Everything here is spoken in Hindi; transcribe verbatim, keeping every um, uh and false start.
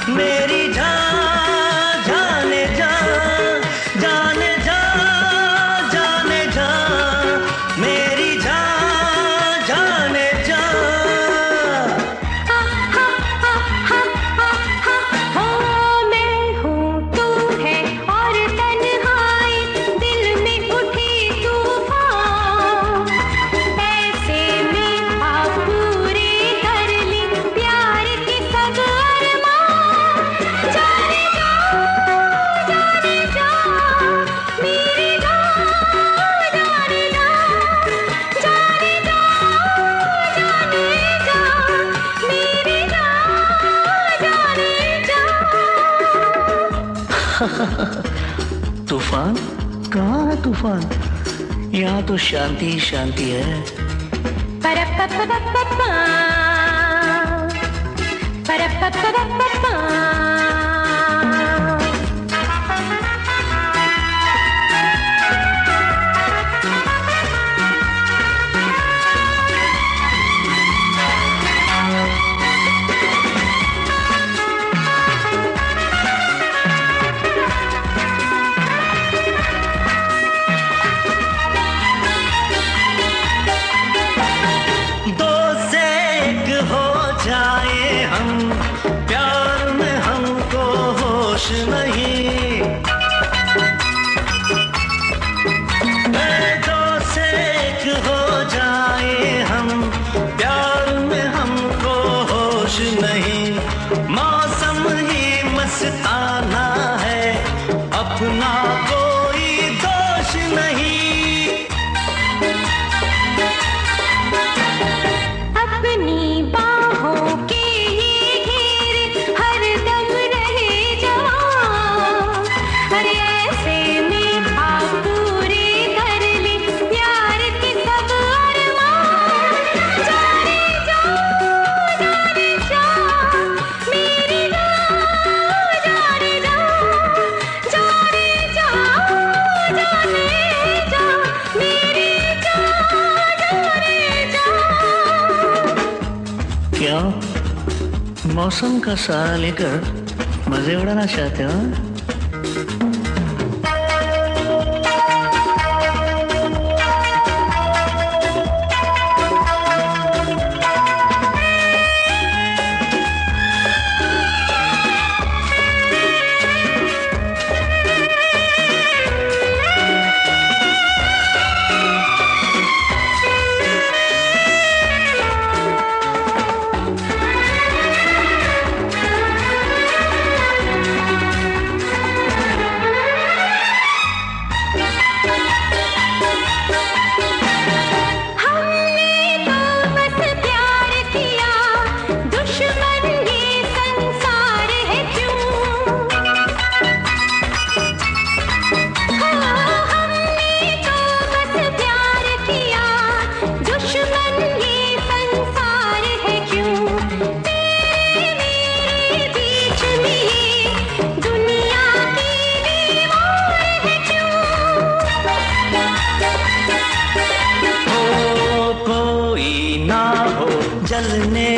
मेरी जान जाने जा, जाने जा, जाने जा, मेरी जान जाने जा। हो मैं हूँ तू है और तन्हाई दिल में उठी तूफान, ऐसे में आप पूरे कर ली प्यार की सब अरमान। जाने जा, जाने जा, मेरी जान जाने जा, जाने जा, जाने जा, मेरी जान जाने जा। तूफान कहाँ है तूफान? यहाँ तो शांति ही शांति है। परपपपपपा, परपपपपपा। दो से एक हो जाए हम, प्यार में हमको होश नहीं। दो से एक हो जाए हम, प्यार में हमको होश नहीं। मौसम ही मस्ताना है, अपना कोई दोष नहीं। अपनी बाहों के ये घेर हर दम रहे जवां, अरे ऐसे में आप पूरे कर ले प्यार के सब अरमान। जाने जा, जाने जा, मेरी जान जाने जा, जाने जा, जाने जा, मेरी जान जाने जा। क्या मौसम का सहारा लेकर मजे उड़ाना चाहते हो? हमने तो बस प्यार किया, दुश्मन ये संसार है क्यों? हाँ, हमने तो बस प्यार किया, दुश्मन ये संसार है क्यों? तेरे मेरे बीच में ये दुनिया की दीवार है क्यों? हो कोई ना हो जलने